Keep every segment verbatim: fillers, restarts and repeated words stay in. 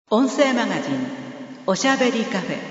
音声マガジンおしゃべりカフェ。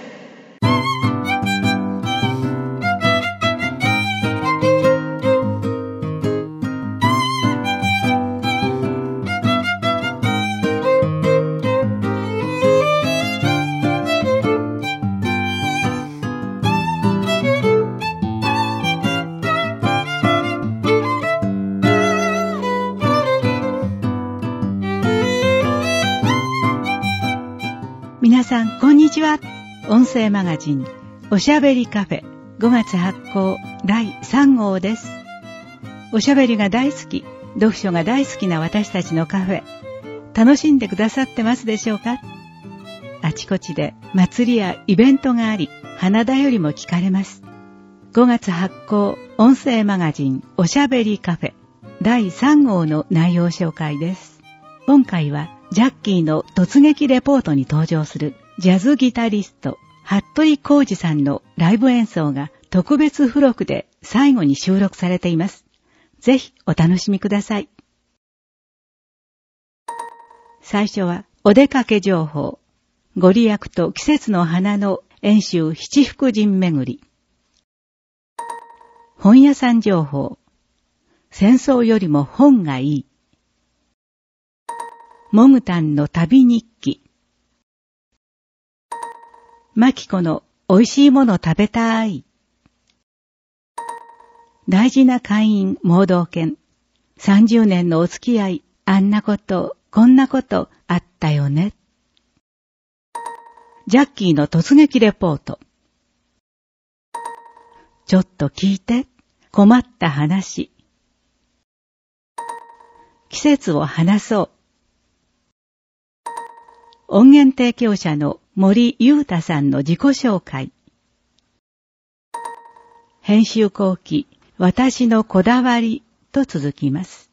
皆さんこんにちは。音声マガジンおしゃべりカフェごがつ発行だいさんごうです。おしゃべりが大好き、読書が大好きな私たちのカフェ、楽しんでくださってますでしょうか？あちこちで祭りやイベントがあり、花だよりも聞かれます。ごがつ発行音声マガジンおしゃべりカフェだいさんごうの内容紹介です。今回はジャッキーの突撃レポートに登場するジャズギタリスト服部浩二さんのライブ演奏が特別付録で最後に収録されています。ぜひお楽しみください。最初はお出かけ情報、ご利益と季節の花の遠州七福神巡り。本屋さん情報、戦争よりも本がいい。モグタンの旅日記。マキコの美味しいもの食べたい。大事な会員盲導犬。さんじゅうねんのお付き合い、あんなこと、こんなことあったよね。ジャッキーの突撃レポート。ちょっと聞いて、困った話。季節を話そう。音源提供者の森裕太さんの自己紹介。編集後期、私のこだわりと続きます。